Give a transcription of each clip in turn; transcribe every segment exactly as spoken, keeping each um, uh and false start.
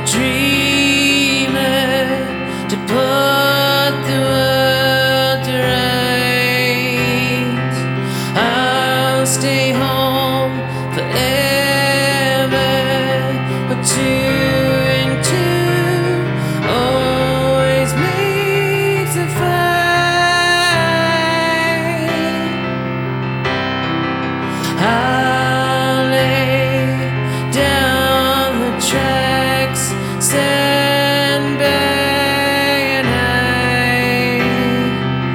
dreamer to put the world to rights. I'll stay home forever, but two and two always makes a five. I'll lay down the tracks, stand back and hide.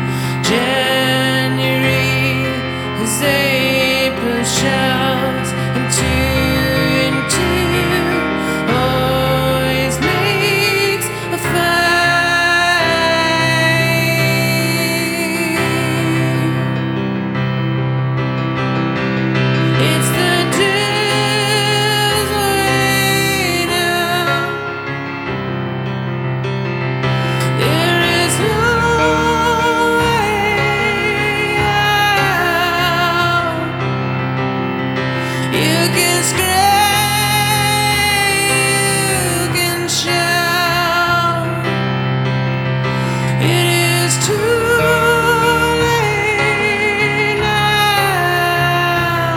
January as April shouts, and two and two always makes a five. It's the devil's way now. There is no way out. You can scream, you can shout. It is too late now,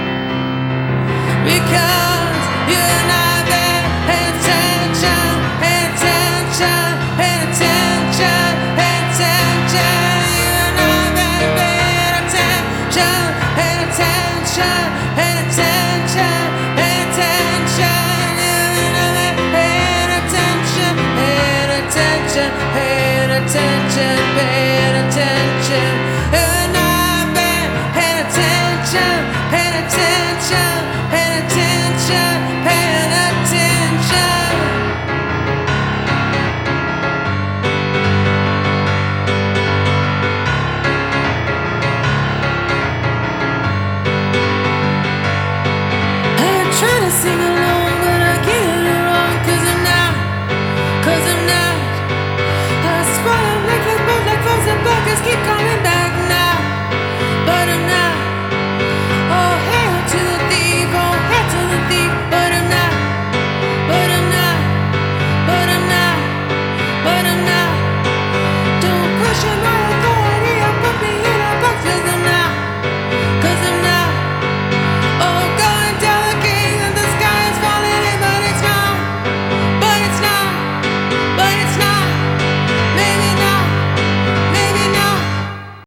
because you're not paying attention, paying attention, paying attention, paying attention. You're not paying attention, paying attention, paying attention, paying attention. You're not paying attention, paying attention, paying attention, paying attention. You're not paying attention, paying attention, paying attention, paying attention. I try to sing along.